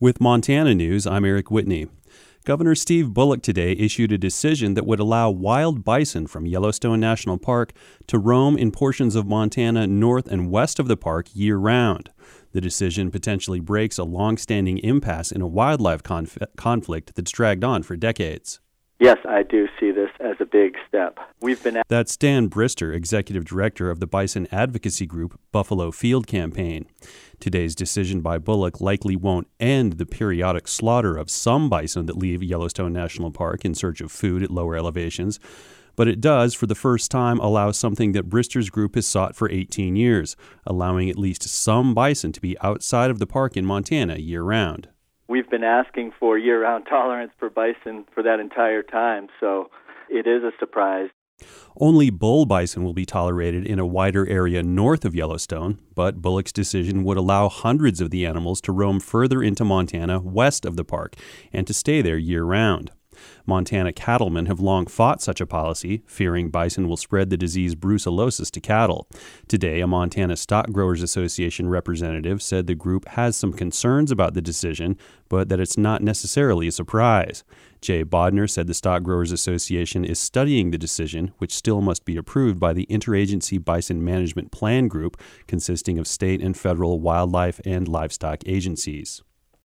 With Montana News, I'm Eric Whitney. Governor Steve Bullock today issued a decision that would allow wild bison from Yellowstone National Park to roam in portions of Montana north and west of the park year-round. The decision potentially breaks a long-standing impasse in a wildlife conflict that's dragged on for decades. Yes, I do see this as a big step. That's Dan Brister, Executive Director of the bison advocacy group Buffalo Field Campaign. Today's decision by Bullock likely won't end the periodic slaughter of some bison that leave Yellowstone National Park in search of food at lower elevations, but it does, for the first time, allow something that Brister's group has sought for 18 years, allowing at least some bison to be outside of the park in Montana year-round. We've been asking for year-round tolerance for bison for that entire time, so it is a surprise. Only bull bison will be tolerated in a wider area north of Yellowstone, but Bullock's decision would allow hundreds of the animals to roam further into Montana west of the park and to stay there year-round. Montana cattlemen have long fought such a policy, fearing bison will spread the disease brucellosis to cattle. Today, a Montana Stock Growers Association representative said the group has some concerns about the decision, but that it's not necessarily a surprise. Jay Bodner said the Stock Growers Association is studying the decision, which still must be approved by the Interagency Bison Management Plan Group, consisting of state and federal wildlife and livestock agencies.